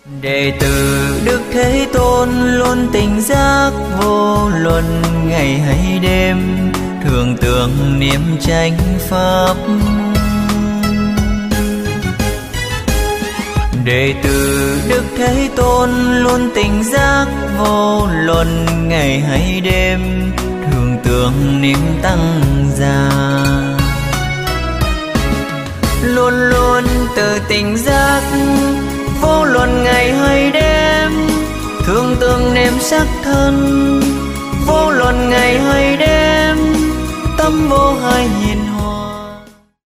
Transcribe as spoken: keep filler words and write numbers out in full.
Đệ tử Đức Thế Tôn luôn tỉnh giác, vô luận ngày hay đêm, thường tưởng niệm chánh pháp. Đệ tử Đức Thế Tôn luôn tỉnh giác, vô luận ngày hay đêm, thường tưởng niệm tăng già. Luôn luôn tự tỉnh giác, vô luận ngày hay đêm, thường tưởng niệm sắc thân. Vô luận ngày hay đêm, tâm vô hai nhìn